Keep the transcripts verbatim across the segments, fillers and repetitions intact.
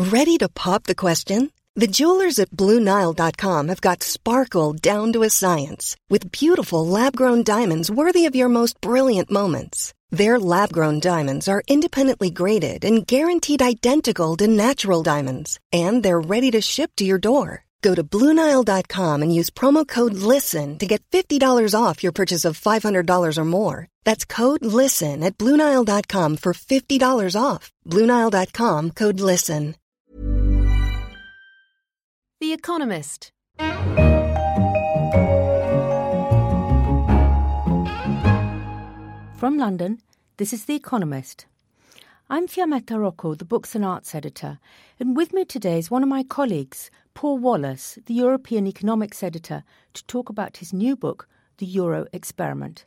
Ready to pop the question? The jewelers at Blue Nile dot com have got sparkle down to a science with beautiful lab-grown diamonds worthy of your most brilliant moments. Their lab-grown diamonds are independently graded and guaranteed identical to natural diamonds, and they're ready to ship to your door. Go to Blue Nile dot com and use promo code LISTEN to get fifty dollars off your purchase of five hundred dollars or more. That's code LISTEN at Blue Nile dot com for fifty dollars off. Blue Nile dot com, code LISTEN. The Economist. From London, this is The Economist. I'm Fiammetta Rocco, the Books and Arts Editor, and with me today is one of my colleagues, Paul Wallace, the European Economics Editor, to talk about his new book, The Euro Experiment.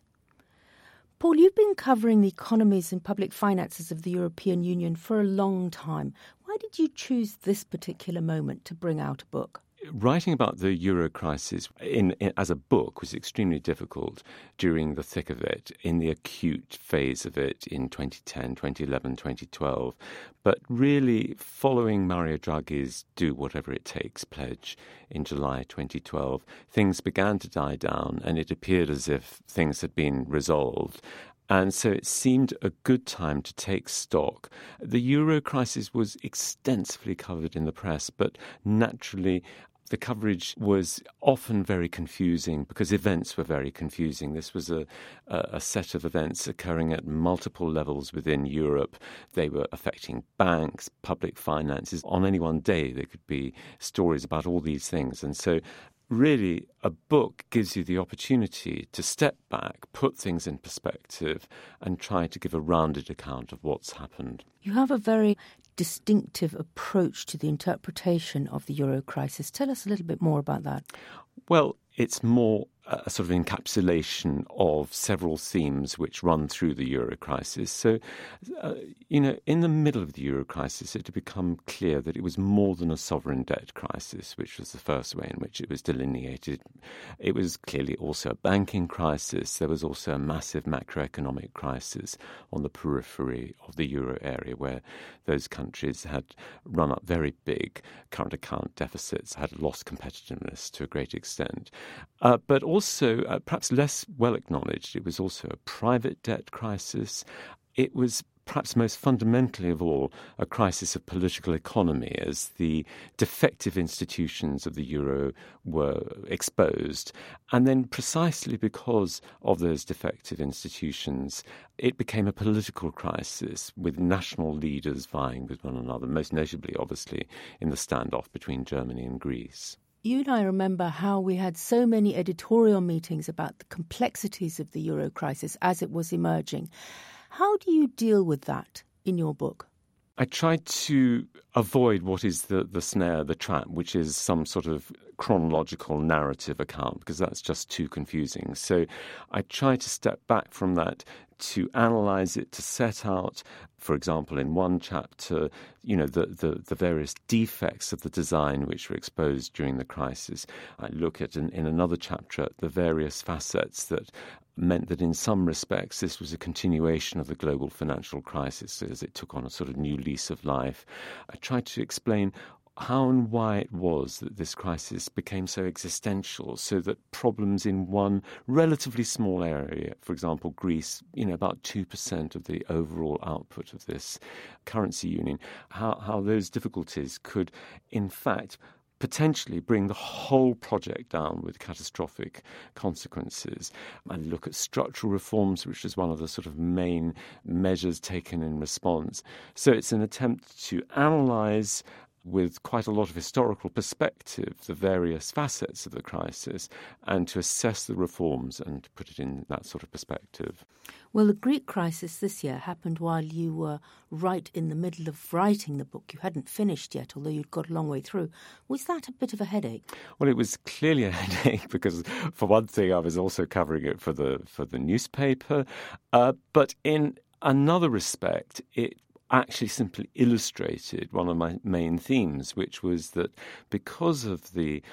Paul, you've been covering the economies and public finances of the European Union for a long time. Why did you choose this particular moment to bring out a book? Writing about the euro crisis in, in, as a book was extremely difficult during the thick of it, in the acute phase of it in twenty ten, twenty eleven, twenty twelve. But really following Mario Draghi's do whatever it takes pledge in July twenty twelve, things began to die down and it appeared as if things had been resolved. And so it seemed a good time to take stock. The euro crisis was extensively covered in the press, but naturally the coverage was often very confusing because events were very confusing. This was a, a set of events occurring at multiple levels within Europe. They were affecting banks, public finances. On any one day, there could be stories about all these things. And so really, a book gives you the opportunity to step back, put things in perspective, and try to give a rounded account of what's happened. You have a very distinctive approach to the interpretation of the euro crisis. Tell us a little bit more about that. Well, it's more a sort of encapsulation of several themes which run through the euro crisis. So, uh, you know, in the middle of the euro crisis, it had become clear that it was more than a sovereign debt crisis, which was the first way in which it was delineated. It was clearly also a banking crisis. There was also a massive macroeconomic crisis on the periphery of the euro area, where those countries had run up very big current account deficits, had lost competitiveness to a great extent. Uh, but also, uh, perhaps less well acknowledged, it was also a private debt crisis. It was perhaps most fundamentally of all a crisis of political economy, as the defective institutions of the euro were exposed. And then precisely because of those defective institutions, it became a political crisis with national leaders vying with one another, most notably, obviously, in the standoff between Germany and Greece. You and I remember how we had so many editorial meetings about the complexities of the euro crisis as it was emerging. How do you deal with that in your book? I tried to avoid what is the, the snare, the trap, which is some sort of chronological narrative account, because that's just too confusing. So I tried to step back from that, to analyse it, to set out, for example, in one chapter, you know, the, the, the various defects of the design which were exposed during the crisis. I look at, in, in another chapter, at the various facets that meant that in some respects this was a continuation of the global financial crisis as it took on a sort of new lease of life. I tried to explain how and why it was that this crisis became so existential, so that problems in one relatively small area, for example, Greece, you know, about two percent of the overall output of this currency union, how, how those difficulties could, in fact, potentially bring the whole project down with catastrophic consequences. I look at structural reforms, which is one of the sort of main measures taken in response. So it's an attempt to analyse with quite a lot of historical perspective the various facets of the crisis and to assess the reforms and to put it in that sort of perspective. Well, the Greek crisis this year happened while you were right in the middle of writing the book. You hadn't finished yet, although you'd got a long way through. Was that a bit of a headache? Well, it was clearly a headache because, for one thing, I was also covering it for the for the newspaper. Uh, but in another respect, it actually simply illustrated one of my main themes, which was that because of the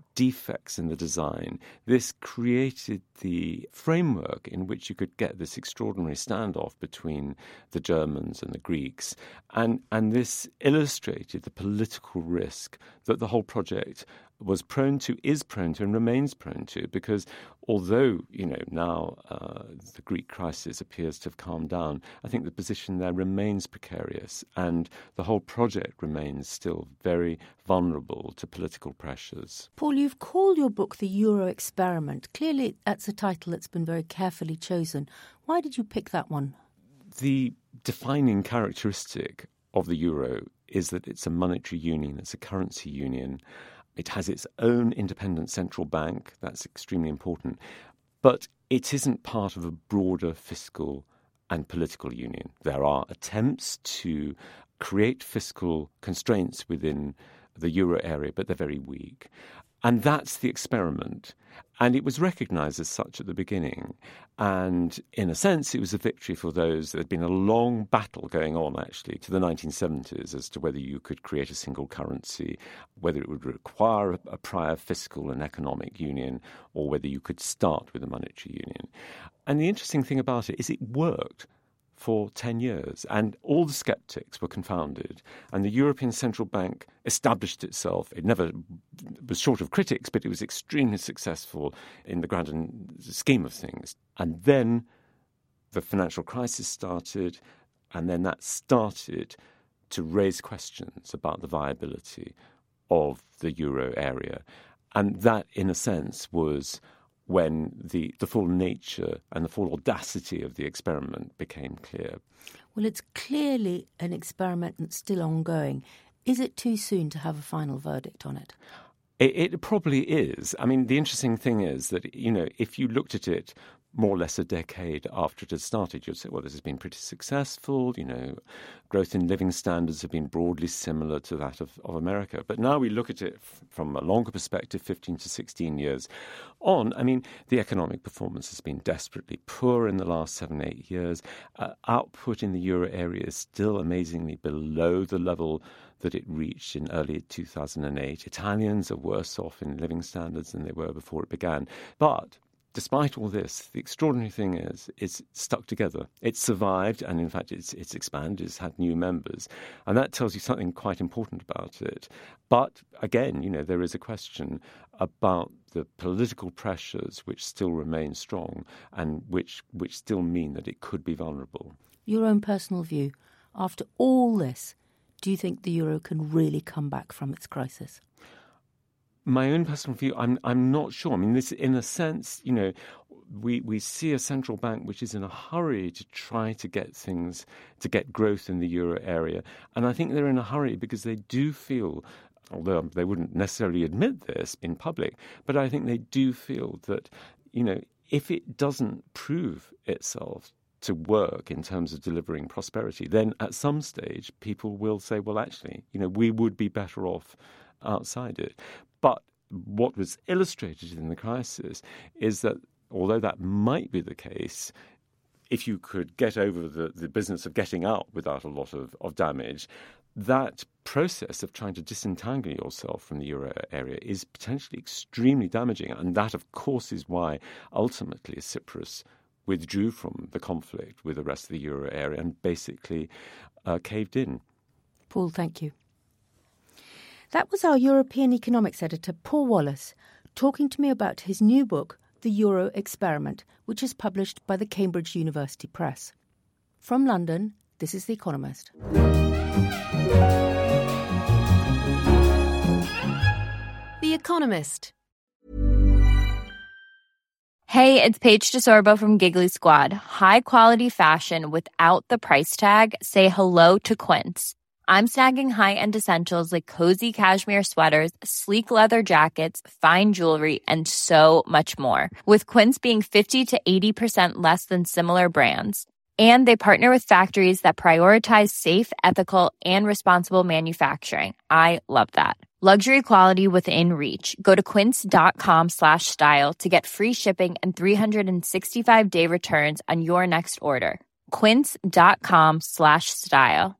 defects in the design, this created the framework in which you could get this extraordinary standoff between the Germans and the Greeks. And, and this illustrated the political risk that the whole project was prone to, is prone to, and remains prone to, because although, you know, now uh, the Greek crisis appears to have calmed down, I think the position there remains precarious, and the whole project remains still very vulnerable to political pressures. Paul, you've called your book The Euro Experiment. Clearly, that's a title that's been very carefully chosen. Why did you pick that one? The defining characteristic of the euro is that it's a monetary union, it's a currency union. It has its own independent central bank. That's extremely important. But it isn't part of a broader fiscal and political union. There are attempts to create fiscal constraints within the euro area, but they're very weak. And that's the experiment. And it was recognized as such at the beginning. And in a sense, it was a victory for those. There had been a long battle going on, actually, to the nineteen seventies as to whether you could create a single currency, whether it would require a prior fiscal and economic union, or whether you could start with a monetary union. And the interesting thing about it is it worked for ten years, and all the skeptics were confounded. And the European Central Bank established itself. It never was short of critics, but it was extremely successful in the grand scheme of things. And then the financial crisis started, and then that started to raise questions about the viability of the euro area. And that, in a sense, was when the, the full nature and the full audacity of the experiment became clear. Well, it's clearly an experiment that's still ongoing. Is it too soon to have a final verdict on it? It, it probably is. I mean, the interesting thing is that, you know, if you looked at it more or less a decade after it had started, you'd say, well, this has been pretty successful. You know, growth in living standards have been broadly similar to that of, of America. But now we look at it f- from a longer perspective, fifteen to sixteen years on. I mean, the economic performance has been desperately poor in the last seven, eight years. Uh, output in the euro area is still amazingly below the level that it reached in early two thousand eight. Italians are worse off in living standards than they were before it began. But despite all this, the extraordinary thing is it's stuck together. It's survived, and in fact it's it's expanded, it's had new members. And that tells you something quite important about it. But again, you know, there is a question about the political pressures which still remain strong and which which still mean that it could be vulnerable. Your own personal view, after all this, do you think the euro can really come back from its crisis? My own personal view, I'm I'm not sure. I mean, this, in a sense, you know, we, we see a central bank which is in a hurry to try to get things, to get growth in the euro area. And I think they're in a hurry because they do feel, although they wouldn't necessarily admit this in public, but I think they do feel that, you know, if it doesn't prove itself to work in terms of delivering prosperity, then at some stage people will say, well, actually, you know, we would be better off outside it. But what was illustrated in the crisis is that although that might be the case, if you could get over the, the business of getting out without a lot of, of damage, that process of trying to disentangle yourself from the euro area is potentially extremely damaging. And that, of course, is why ultimately Cyprus withdrew from the conflict with the rest of the euro area and basically uh, caved in. Paul, thank you. That was our European economics editor, Paul Wallace, talking to me about his new book, The Euro Experiment, which is published by the Cambridge University Press. From London, this is The Economist. The Economist. Hey, it's Paige DeSorbo from Giggly Squad. High quality fashion without the price tag. Say hello to Quince. I'm snagging high-end essentials like cozy cashmere sweaters, sleek leather jackets, fine jewelry, and so much more. With Quince being fifty to eighty percent less than similar brands. And they partner with factories that prioritize safe, ethical, and responsible manufacturing. I love that. Luxury quality within reach. Go to quince.com slash style to get free shipping and three sixty-five day returns on your next order. Quince.com slash style.